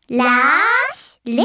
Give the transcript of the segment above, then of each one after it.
ラッシュレディ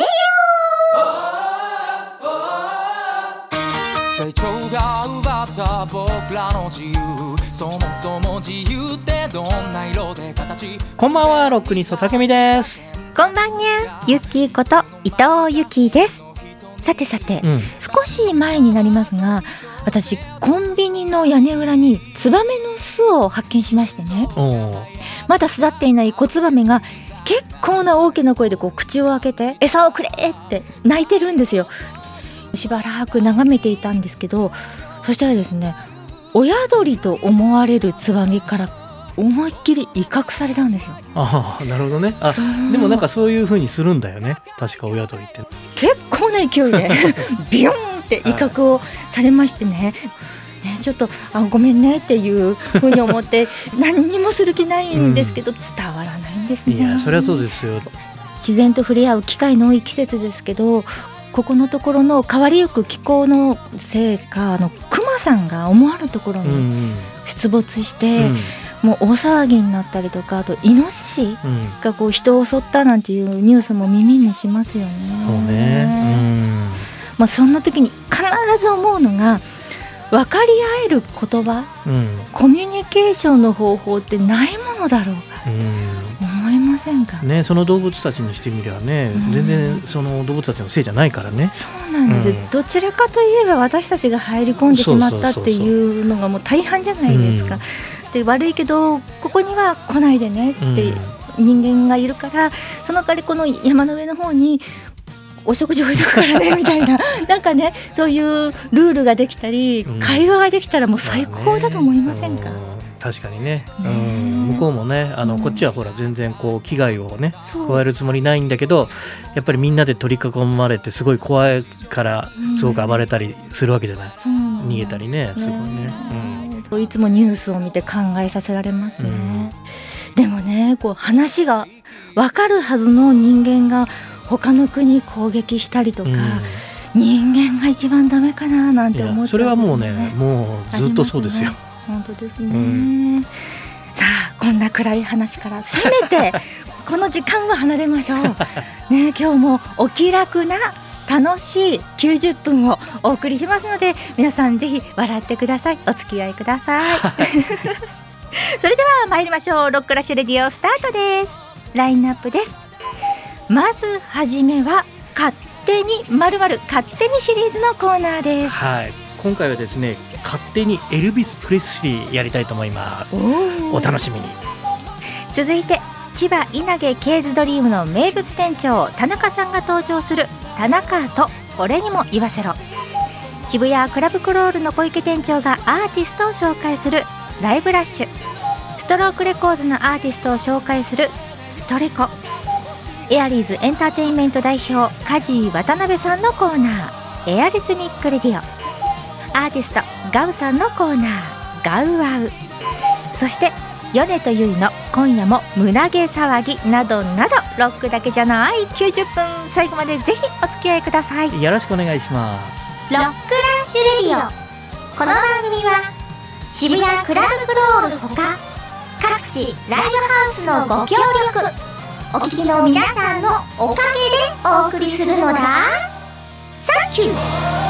オ。成長が奪った僕らの自由、そもそも自由ってどんな色で形。 こんばんは、ロックニストたけみです。 こんばんにゃ、ゆきこと伊藤ゆきです。さて、少し前になりますが、私コンビニの屋根裏にツバメの巣を発見しましてね。まだ巣立っていない子ツバメが結構な大きな声で口を開けて餌をくれって泣いてるんですよ。しばらく眺めていたんですけど、そしたらですね、親鳥と思われるツバメから思いっきり威嚇されたんですよ。 なるほどね。でもなんかそういう風にするんだよね、確か親鳥って。 結構な勢いでビヨーンって威嚇をされましてね、ちょっとごめんねっていう風に思って何にもする気ないんですけど、伝わらないんですね。 いや、そりゃそうですよ。 自然と触れ合う機会の多い季節ですけど、ここのところの変わりゆく気候のせいか、クマさんが思わぬところに出没して、もう大騒ぎになったりとか、あとイノシシが人を襲ったなんていうニュースも耳にしますよね。 そうね。 そんな時に必ず思うのが、分かり合える言葉、コミュニケーションの方法ってないものだろうか、思いませんかね。その動物たちにしてみればね、全然その動物たちのせいじゃないからね。 そうなんです、どちらかといえば私たちが入り込んでしまったっていうのがもう大半じゃないですか。で、悪いけどここには来ないでねって人間がいるから、その代わりこの山の上の方にお食事置いとくからねみたいななんかね、そういうルールができたり、会話ができたらもう最高だと思いませんか。 確かにね。向こうもね、こっちはほら全然危害をね加えるつもりないんだけど、やっぱりみんなで取り囲まれてすごい怖いからすごく暴れたりするわけじゃない。逃げたりね、すごいね。 いつもニュースを見て考えさせられますね。でもね、話が分かるはずの人間が他の国攻撃したりとか、人間が一番ダメかななんて思っちゃう、 それはもうね、もうずっとそうですよ。 本当ですね。さあ、こんな暗い話からせめてこの時間は離れましょうね。今日もお気楽な楽しい90分をお送りしますので、皆さんぜひ笑ってください。お付き合いくださいそれでは参りましょう。ロックラッシュレディオスタートです。ラインナップです。まずはじめは勝手に〇〇勝手にシリーズのコーナーです。 今回はですね、勝手にエルビス・プレスリーやりたいと思います。お楽しみに。 続いて千葉稲毛ケーズドリームの名物店長田中さんが登場する田中と俺にも言わせろ。渋谷クラブクロールの小池店長がアーティストを紹介するライブラッシュ。ストロークレコーズのアーティストを紹介するストレコ。エアリーズエンターテインメント代表梶渡辺さんのコーナーエアリズミックレディオ。アーティストガウさんのコーナーガウワウ。そして米とゆいの今夜も胸毛騒ぎなどなど、ロックだけじゃない90分、最後までぜひお付き合いください。 よろしくお願いします。 ロックラッシュレディオ。この番組は渋谷クラブクロールほか各地ライブハウスのご協力、お聞きの皆さんのおかげでお送りするのだ。サンキュー。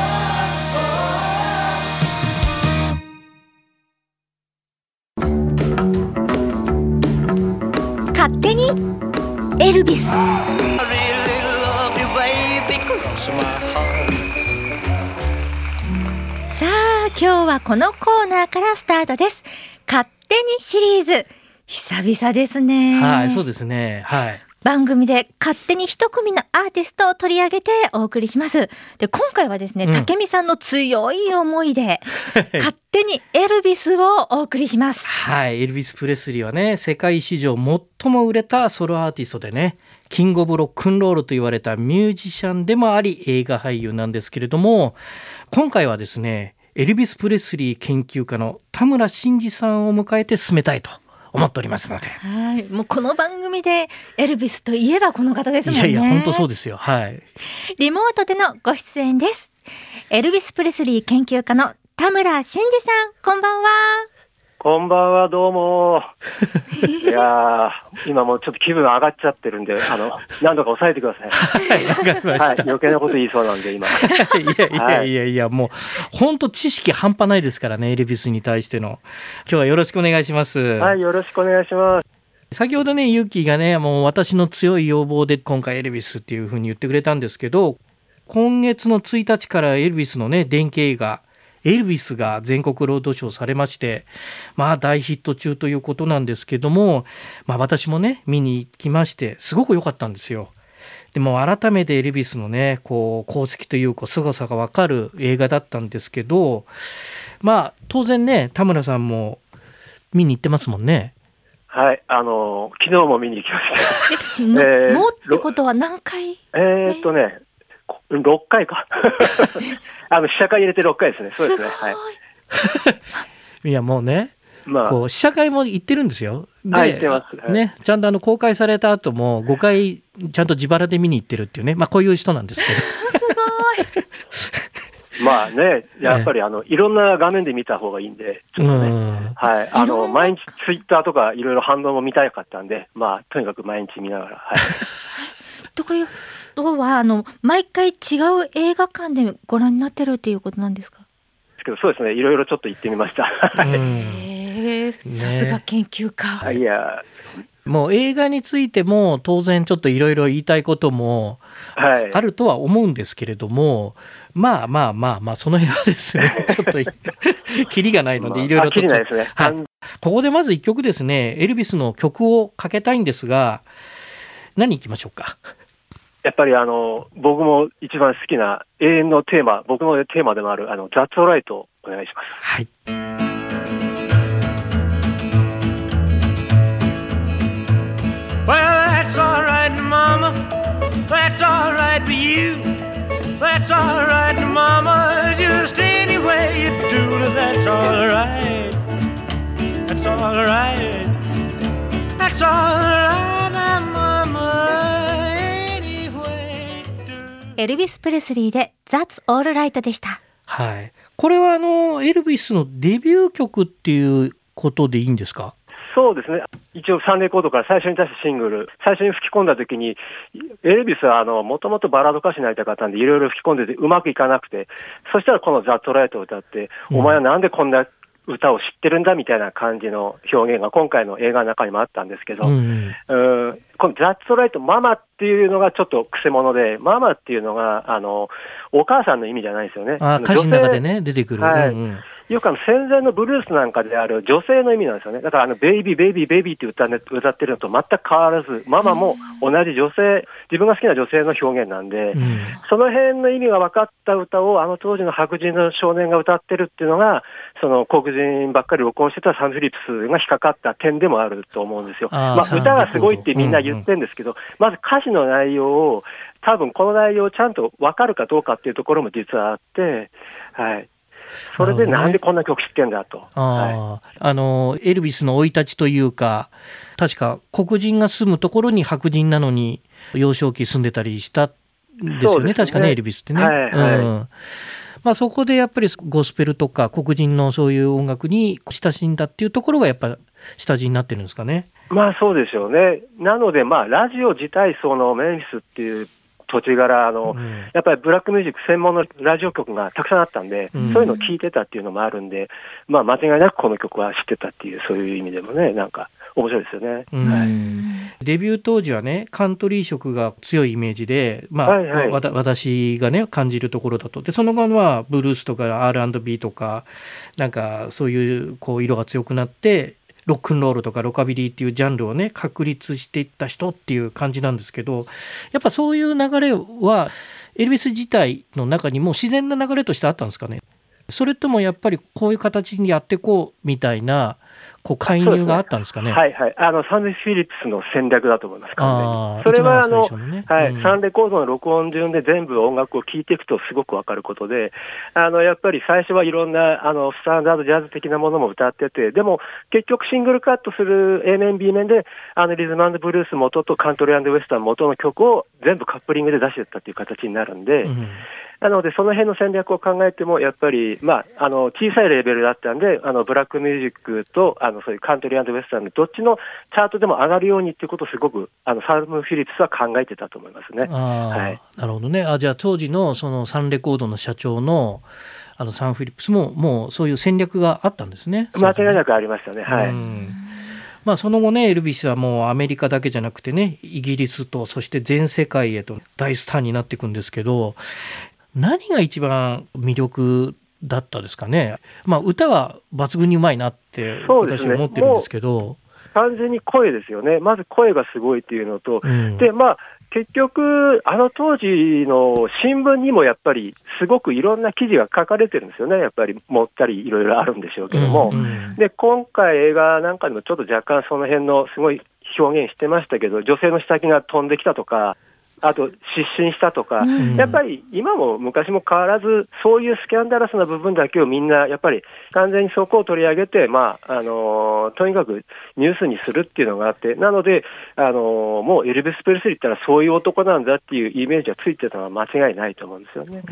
勝手にエルビス。さあ、今日はこのコーナーからスタートです。勝手にシリーズ、久々ですね。 そうですね。 番組で勝手に一組のアーティストを取り上げてお送りします。で、今回はですね、武美さんの強い思いで勝手にエルビスをお送りします。 エルビス・プレスリーはね、世界史上最も売れたソロアーティストでね、キングオブロックンロールと言われたミュージシャンでもあり映画俳優なんですけれども、今回はですね、エルビス・プレスリー研究家の田村真司さんを迎えて進めたいと思っておりますので。 もうこの番組でエルビスといえばこの方ですもんね。 いや本当そうですよ。 リモートでのご出演です。エルビス・プレスリー研究家の田村真司さん、こんばんは。 こんばんは、どうも。いやー、今もうちょっと気分上がっちゃってるんで、何度か抑えてください。 はい、わかりました。 はい、余計なこと言いそうなんで、今。 いや、もう、本当知識半端ないですからね、エルビスに対しての。今日はよろしくお願いします。 はい、よろしくお願いします。 先ほどね、ユッキーがね、もう私の強い要望で今回エルビスっていう風に言ってくれたんですけど、今月の1日からエルビスのね、電気映画、エルビスが全国ロードショーされまして、大ヒット中ということなんですけども、私もね見に行きまして、すごく良かったんですよ。でも改めてエルビスのね功績というか凄さが分かる映画だったんですけど、当然ね田村さんも見に行ってますもんね。 はい、昨日も見に行きました。もうってことは何回 ？6回か。試写会入れて6回ですね。そうですね。はい。 いやもうね、試写会も行ってるんですよ。で、 行ってます。はい、 ね、ちゃんと公開された後も5回ちゃんと自腹で見に行ってるっていうね、こういう人なんですけど。 すごい。 やっぱりいろんな画面で見た方がいいんで、ちょっとね、はい、毎日ツイッターとかいろいろ反応も見たかったんで、とにかく毎日見ながら。はい。 ということは毎回違う映画館でご覧になってるっていうことなんですか？ そうですね、いろいろちょっと行ってみました。 さすが研究家。 いや、 もう映画についても当然ちょっといろいろ言いたいこともあるとは思うんですけれども、その辺はですねちょっとキリがないのでいろいろと、 キリないですね。 はい、ここでまず1曲ですね、エルビスの曲をかけたいんですが、何いきましょうか？ やっぱり僕も一番好きな永遠のテーマ、僕のテーマでもあるThat's Alrightをお願いします。 はい。 Well, that's alright, Mama. That's alright for you. That's alright, Mama. Just any way you do it, that's alright. That's alright. That's alright, Mama. エルビス・プレスリーで That's Alright でした。 はい。これはエルビスのデビュー曲っていうことでいいんですか？ そうですね。一応サンレコードから最初に出したシングル、最初に吹き込んだ時に、エルビスはもともとバラード歌手になりたかったんで、いろいろ吹き込んでてうまくいかなくて、そしたらこのThat's Alrightを歌って、お前はなんでこんな歌を知ってるんだみたいな感じの表現が今回の映画の中にもあったんですけど、このThat's Alright、ママっていうのがちょっと癖者で、ママっていうのがお母さんの意味じゃないですよね。 歌詞の中でね出てくる。 はい。よく戦前のブルースなんかである女性の意味なんですよね。だからベイビーベイビーベイビーって歌ってるのと全く変わらず、ママも同じ女性、自分が好きな女性の表現なんで、その辺の意味が分かった歌を当時の白人の少年が歌ってるっていうのが、その黒人ばっかり録音してたサン・フィリップスが引っかかった点でもあると思うんですよ。歌がすごいってみんな言ってるんですけど、まず歌詞の内容を、多分この内容をちゃんと分かるかどうかっていうところも実はあって、はい。それでなんでこんな曲知ってんだと。 エルビスの生い立ちというか、確か黒人が住むところに白人なのに幼少期住んでたりしたんですよね。確かね、エルビスってね。そこでやっぱりゴスペルとか黒人のそういう音楽に親しんだっていうところがやっぱ下地になってるんですかね。 そうでしょうね。なのでラジオ自体そのメンフィスっていう土地柄やっぱりブラックミュージック専門のラジオ局がたくさんあったんで、そういうのを聞いてたっていうのもあるんで、間違いなくこの曲は知ってたっていう、そういう意味でもね、なんか面白いですよね。 デビュー当時はね、カントリー色が強いイメージで、私がね感じるところだと。でその後はブルースとか R&B とかなんかそういう色が強くなって、ロックンロールとかロカビリーっていうジャンルをね確立していった人っていう感じなんですけど、やっぱそういう流れはエルビス自体の中にも自然な流れとしてあったんですかね？それともやっぱりこういう形にやっていこうみたいな介入があったんですかね？ サン・フィリップスの戦略だと思います。それはサンレコードの録音順で全部音楽を聴いていくとすごく分かることで、やっぱり最初はいろんなスタンダードジャズ的なものも歌ってて、でも結局シングルカットする A 面 B 面でリズム&ブルース元とカントリー&ウエスタン元の曲を全部カップリングで出していったっていう形になるんで、なのでその辺の戦略を考えてもやっぱり小さいレベルだったんでブラックミュージックととそういうカントリー&ウェスタンのどっちのチャートでも上がるようにっていうことをすごくサム・フィリップスは考えてたと思いますね。はい、 なるほどね。じゃあ当時のそのサンレコードの社長のサン・フィリップスももうそういう戦略があったんですね。 間違いなくありましたね。はい。 その後ねエルビスはもうアメリカだけじゃなくてねイギリスとそして全世界へと大スターになっていくんですけど、何が一番魅力だったですかね。歌は抜群にうまいなって私は思ってるんですけど、 完全に声ですよね。まず声がすごいっていうのと、で結局当時の新聞にもやっぱりすごくいろんな記事が書かれてるんですよね。やっぱりもったりいろいろあるんでしょうけども、で今回映画なんかでもちょっと若干その辺のすごい表現してましたけど、女性の下着が飛んできたとか、あと失神したとか、やっぱり今も昔も変わらずそういうスキャンダラスな部分だけをみんなやっぱり完全にそこを取り上げて、とにかくニュースにするっていうのがあって、なのでもうエルビス・プレスリーって言ったらそういう男なんだっていうイメージがついてたのは間違いないと思うんですよね。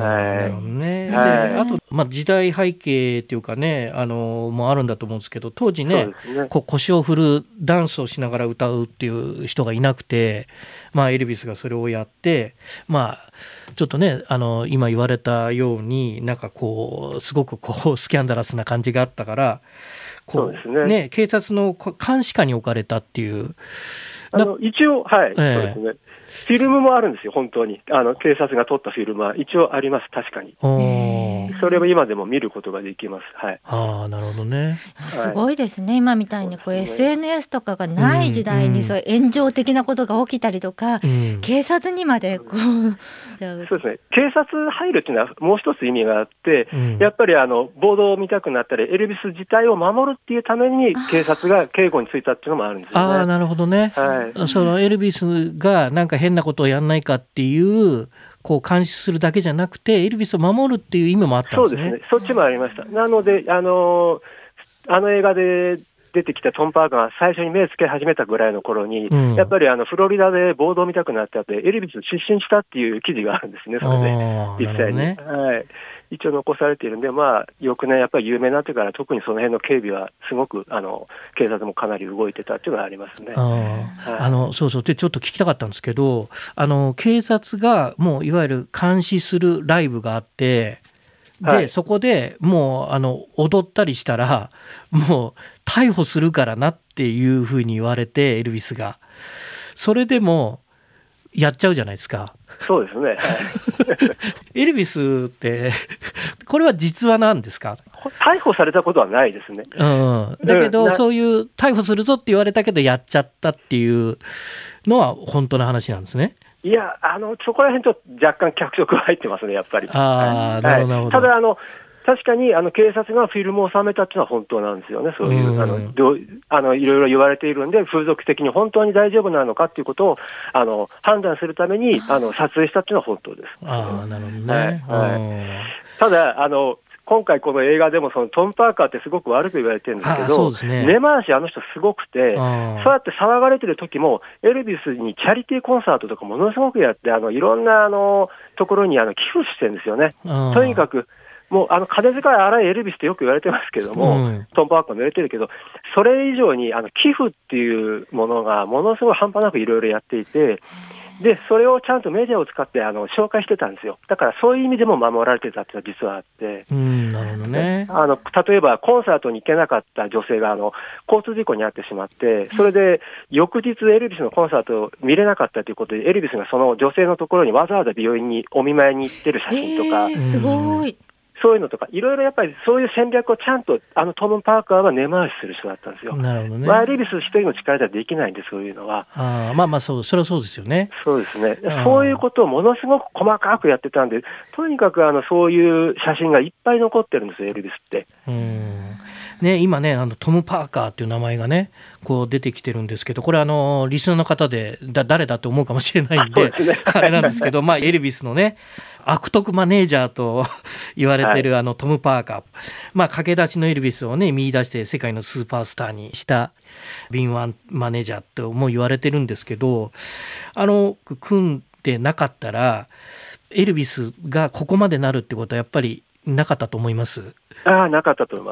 あと、時代背景っていうかねもあるんだと思うんですけど、当時ね腰を振るダンスをしながら歌うっていう人がいなくて、エルビスがそれをやって、ちょっとね今言われたようになんかすごくスキャンダラスな感じがあったからそうですね、 警察の監視下に置かれたっていう一応そうですね、フィルムもあるんですよ。本当に警察が撮ったフィルムは一応あります。確かにそれを今でも見ることができます。 なるほどね。 すごいですね。今みたいにSNS とかがない時代にそういう炎上的なことが起きたりとか、警察にまでそうですね、警察入るっていうのはもう一つ意味があって、やっぱり暴動を見たくなったりエルビス自体を守るっていうために警察が警護についたっていうのもあるんですよね。 なるほどね。そのエルビスがなんか変なことをやんないかっていう監視するだけじゃなくてエルビスを守るっていう意味もあったんですね。 そうですね、そっちもありました。なので映画で出てきたトム・パーカーが最初に目つけ始めたぐらいの頃に、やっぱりフロリダで暴動を見たくなっちゃってエルビス失神したっていう記事があるんですね。それで実際に、一応残されているんで、翌年やっぱり有名になってから特にその辺の警備はすごく警察もかなり動いてたっていうのがありますね。 そうでちょっと聞きたかったんですけど警察がもういわゆる監視するライブがあってで、そこでもう踊ったりしたらもう逮捕するからなっていうふうに言われてエルビスがそれでもやっちゃうじゃないですか。 そうですね、 エルビスってこれは実話なんですか？ 逮捕されたことはないですね。 だけどそういう逮捕するぞって言われたけどやっちゃったっていうのは本当の話なんですね。 いやそこら辺ちょっと若干脚色が入ってますね、やっぱり。 なるほど。 ただ確かに警察がフィルムを収めたっていうのは本当なんですよね。そういういろいろ言われているんで風俗的に本当に大丈夫なのかっていうことを判断するために撮影したっていうのは本当です。 なるほどね。 ただ今回この映画でもそのトム・パーカーってすごく悪く言われてるんですけど、根回し人すごくて、そうやって騒がれてる時もエルビスにチャリティーコンサートとかものすごくやっていろんなところに寄付してるんですよね。とにかくもう金遣い荒いエルビスってよく言われてますけども、トム・パーカーも言われてるけど、それ以上に寄付っていうものがものすごい半端なくいろいろやっていて、でそれをちゃんとメディアを使って紹介してたんですよ。だからそういう意味でも守られてたっていうのは実はあって、 なるほどね。 例えばコンサートに行けなかった女性が交通事故に遭ってしまって、それで翌日エルビスのコンサートを見れなかったということでエルビスがその女性のところにわざわざ病院にお見舞いに行ってる写真とか、 すごい。 そういうのとかいろいろやっぱりそういう戦略をちゃんとトム・パーカーは根回しする人だったんですよ。 なるほどね。 エルビス一人の力ではできないんで、そういうのは。 それはそうですよね。 そうですね。そういうことをものすごく細かくやってたんで、とにかくそういう写真がいっぱい残ってるんですよ、エルビスって。 今ねトム・パーカーっていう名前がね出てきてるんですけど、これリスナーの方で誰だと思うかもしれないんであれなんですけど、エルビスのね悪徳マネージャーと言われてるトム・パーカー、駆け出しのエルビスをね見出して世界のスーパースターにした敏腕マネージャーとも言われてるんですけど、組んでなかったらエルビスがここまでなるってことはやっぱりなかったと思います。 なかったと思います。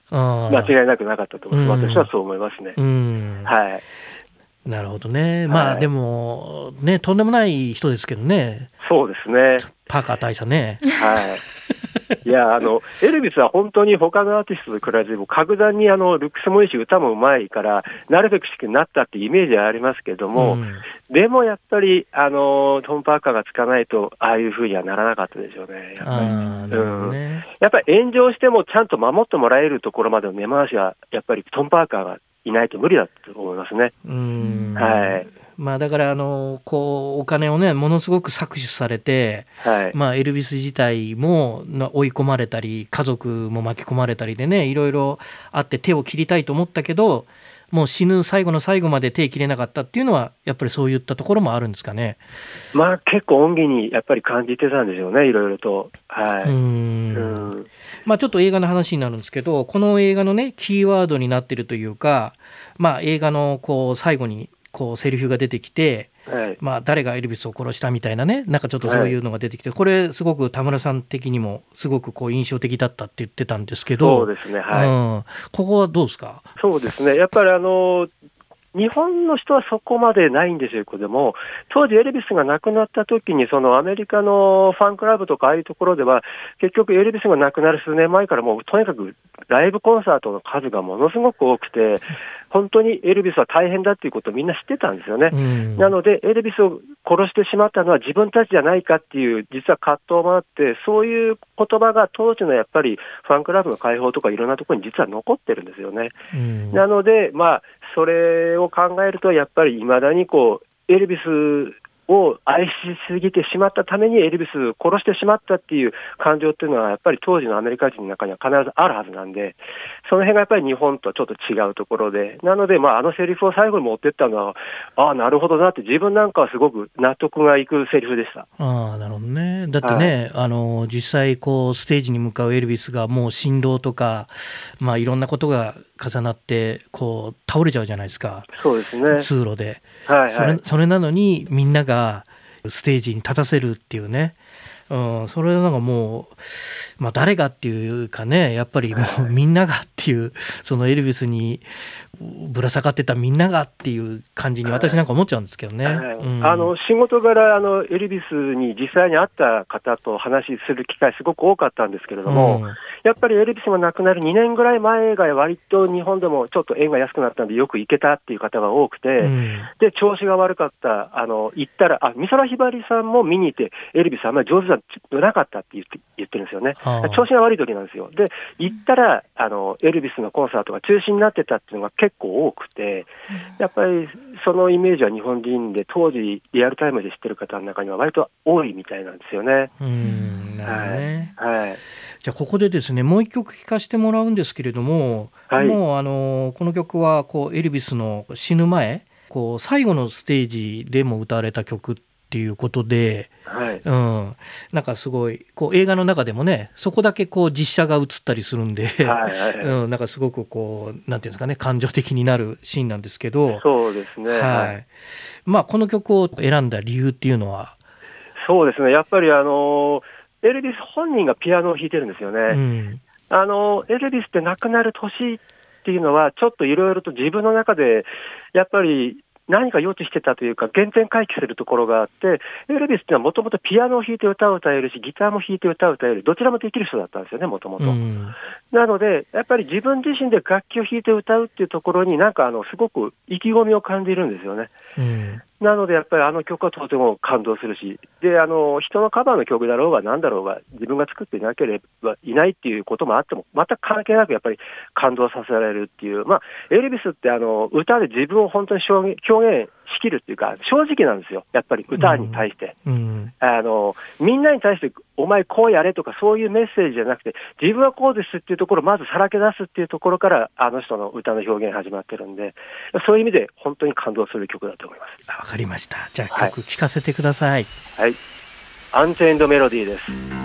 間違いなくなかったと思います。私はそう思いますね。はい。 なるほどね。まあ、でもね、とんでもない人ですけどね。 そうですね。 パーカー大佐ね。 はい。いや、エルビスは本当に他のアーティストと比べても格段にルックスもいいし歌もうまいからなるべく式になったってイメージはありますけども、でもやっぱりトム・パーカーがつかないとああいう風にはならなかったでしょうね。やっぱり炎上してもちゃんと守ってもらえるところまでの根回しはやっぱりトム・パーカーがいないと無理だと思いますね。はい。 まあ、だからこうお金をねものすごく搾取されて、まあ、エルビス自体も追い込まれたり家族も巻き込まれたりでねいろいろあって手を切りたいと思ったけどもう死ぬ最後の最後まで手切れなかったっていうのはやっぱりそういったところもあるんですかね。 まあ結構恩義にやっぱり感じてたんでしょうねいろいろと。はい。 まあ、ちょっと映画の話になるんですけどこの映画のねキーワードになってるというか、まあ、映画のこう最後にこうセリフが出てきて、まあ、誰がエルビスを殺したみたいなねなんかちょっとそういうのが出てきて、これすごく田村さん的にもすごくこう印象的だったって言ってたんですけど。 そうですね、はい。 ここはどうですか。 そうですね、やっぱり日本の人はそこまでないんですよけども、当時エルビスが亡くなった時にそのアメリカのファンクラブとかああいうところでは結局エルビスが亡くなる数年前からもうとにかくライブコンサートの数がものすごく多くて本当にエルビスは大変だっていうことをみんな知ってたんですよね。なのでエルビスを殺してしまったのは自分たちじゃないかっていう実は葛藤もあってそういう言葉が当時のやっぱりファンクラブの解放とかいろんなところに実は残ってるんですよね。なのでまあそれを考えるとやっぱり未だにこうエルビスを愛しすぎてしまったためにエルビスを殺してしまったっていう感情っていうのはやっぱり当時のアメリカ人の中には必ずあるはずなんでその辺がやっぱり日本とちょっと違うところでなのでまあセリフを最後に持っていったのはなるほどなって自分なんかはすごく納得がいくセリフでした。 なるほどね。だってね、実際こうステージに向かうエルビスがもう振動とか、まあ、いろんなことが重なってこう倒れちゃうじゃないですか。 そうですね。 通路で、それなのにみんながステージに立たせるっていうね、それなんかもう、まあ、誰がっていうかねやっぱりもうみんながっていうそのエルビスにぶら下がってたみんながっていう感じに私なんか思っちゃうんですけどね。 仕事柄エルビスに実際に会った方と話しする機会すごく多かったんですけれども、やっぱりエルビスが亡くなる2年ぐらい前が割と日本でもちょっと円が安くなったんでよく行けたっていう方が多くて、で調子が悪かった行ったら美空ひばりさんも見に行ってエルビスあんまり上手じゃなかったって言ってるんですよね。調子が悪い時なんですよ。で行ったらエルビスのコンサートが中止になってたっていうのが結構多くてやっぱりそのイメージは日本人で当時リアルタイムで知ってる方の中には割と多いみたいなんですよね。 なるほどね。じゃあここでですねもう一曲聴かせてもらうんですけれども、もうこの曲はこうエルビスの死ぬ前こう最後のステージでも歌われた曲っていうことで、なんかすごいこう映画の中でもねそこだけこう実写が映ったりするんで、なんかすごくこうなんていうんですかね感情的になるシーンなんですけど。 そうですね。 まあこの曲を選んだ理由っていうのは。 そうですねやっぱりエルビス本人がピアノを弾いてるんですよね。エルビスって亡くなる年っていうのはちょっといろいろと自分の中でやっぱり何か予知してたというか原点回帰するところがあってエルビスってのはもともとピアノを弾いて歌を歌えるしギターも弾いて歌を歌えるどちらもできる人だったんですよねもともと。なのでやっぱり自分自身で楽器を弾いて歌うっていうところになんかすごく意気込みを感じるんですよね。なのでやっぱり曲はとても感動するしで人のカバーの曲だろうが何だろうが自分が作っていなければいないっていうこともあっても全く関係なくやっぱり感動させられるっていうエルビスって歌で自分を本当に表現しきるっていうか正直なんですよやっぱり歌に対して、みんなに対してお前こうやれとかそういうメッセージじゃなくて自分はこうですっていうところをまずさらけ出すっていうところから人の歌の表現始まってるんでそういう意味で本当に感動する曲だと思います。 わかりました。じゃあ曲聴かせてください。 アンチェインドメロディーです。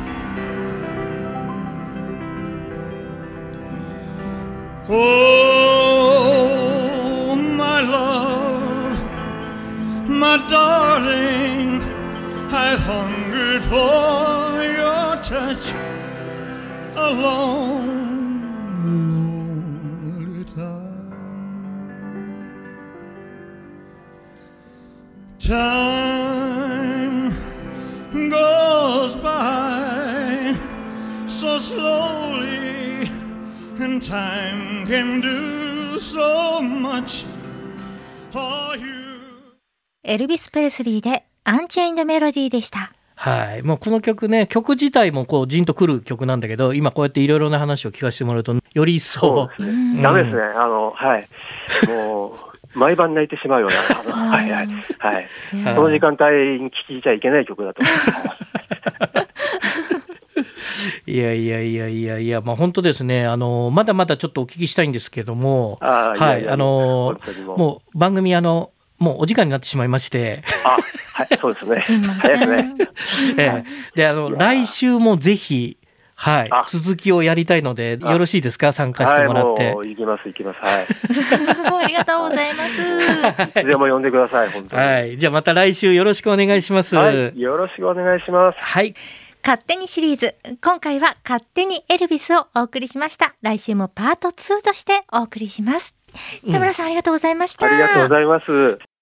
Oh my love, my darling, I hungered for your touch a long, long Time goes by so slowly, and time can do so much for you. エルビス・プレスリーでアンチェインド・メロディーでした。 はい、もうこの曲ね、曲自体もこうジンとくる曲なんだけど、今こうやっていろいろな話を聞かせてもらうとより一層そうですね、ダメですね、はいもう毎晩泣いてしまうようなはいはいはい、その時間帯に聴いちゃいけない曲だと思いますいやいやいやいやいや、まあ、本当ですね、まだまだちょっとお聞きしたいんですけども、はい、もう番組もうお時間になってしまいまして、 はい、そうですね、早くねで来週もぜひ、はい、続きをやりたいのでよろしいですか、参加してもらって。 はい、もう行きます、はいありがとうございますいつでも呼んでください、本当に。 はい、じゃあまた来週よろしくお願いします。 はい、よろしくお願いします。 はい、 勝手にシリーズ、今回は勝手にエルビスをお送りしました。来週もパート2としてお送りします。田村さん、ありがとうございました。 ありがとうございます。